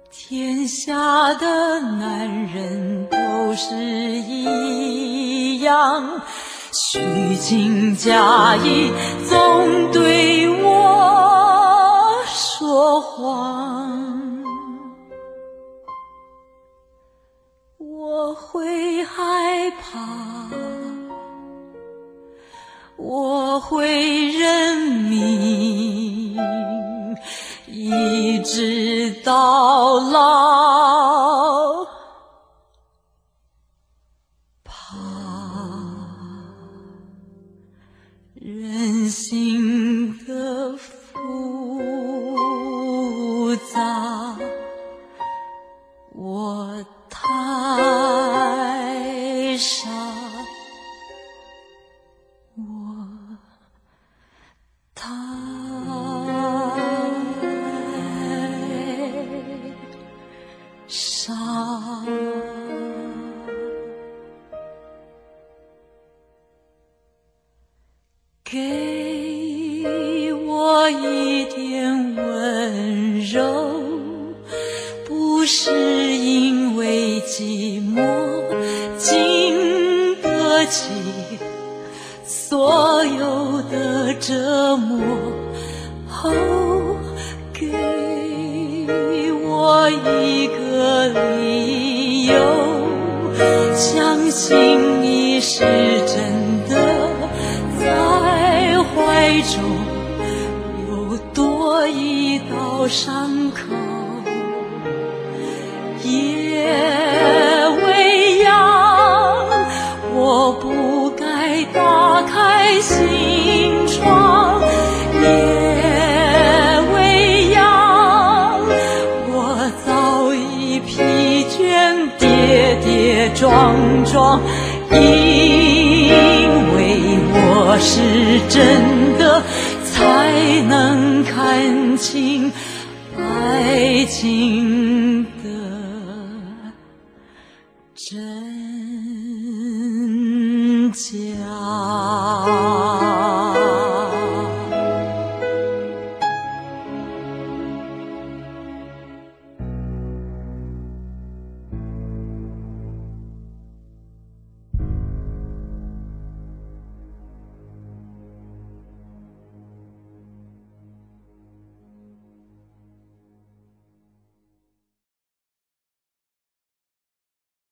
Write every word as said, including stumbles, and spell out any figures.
天下的男人都是一样，虚情假意，总对我说谎。我会害怕，我会认命，一直到老，怕人心的复杂，我太傻，我太傻。给我一点温柔，不是因为寂寞经得起所有的折磨。哦，给我一个理由，相信你是真的，在怀中有多一道伤口。夜未央，我不该打开心窗。夜未央，我早已疲倦，跌跌撞撞，因为我是真的，才能看清爱情的真。